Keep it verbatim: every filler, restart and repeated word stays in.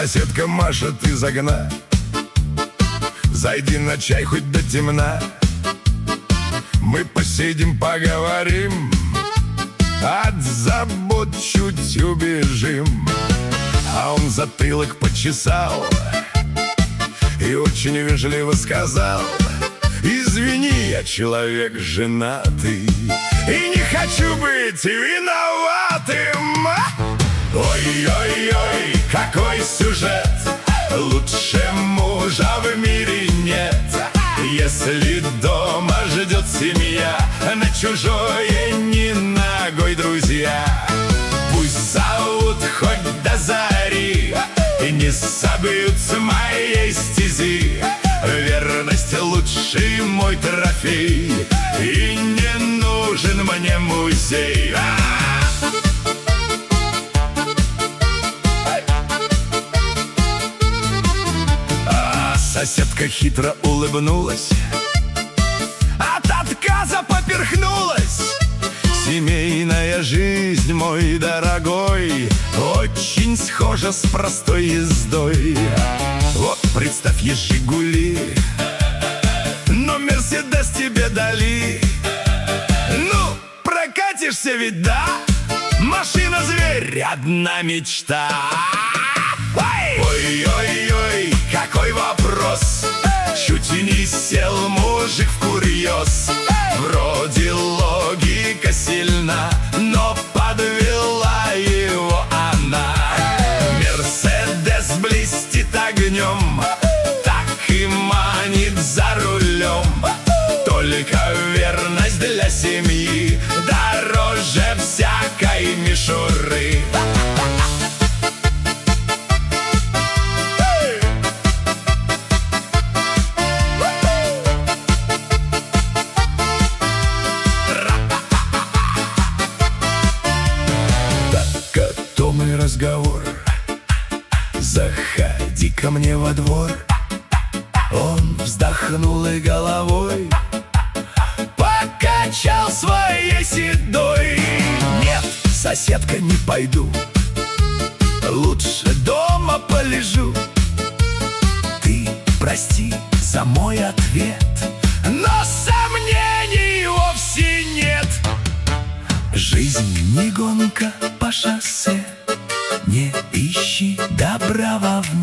Соседка машет из окна: зайди на чай хоть до темна. Мы посидим, поговорим, от забот чуть убежим. А он затылок почесал и очень вежливо сказал: извини, я человек женатый и не хочу быть виноватым. Ой-ой-ой, какой сюжет! Лучше мужа в мире нет. Если дома ждет семья, на чужое не ногой, друзья. Пусть зовут хоть до зари и не собьют с моей стези. Верность лучший мой трофей, и не нужен мне музей. А соседка хитро улыбнулась, от отказа поперхнулась. Семейная жизнь, мой дорогой, очень схожа с простой ездой. Вот представь, есть «Жигули», но «Мерседес» тебе дали. Ну, прокатишься ведь, да? Машина-зверь, одна мечта. Ой-ой-ой, какой вопрос! Чуть не сел мужик в курьез. Вроде логика сильна, но подвела его она. Мерседес блестит огнем, так и манит за рулем. Только верность для семьи дороже всякой мишуры. Разговор: заходи ко мне во двор. Он вздохнул и головой покачал своей седой. Нет, соседка, не пойду, лучше дома полежу. Ты прости за мой ответ, но сомнений вовсе нет. Жизнь не гонка по шоссе, не ищи добра вовне.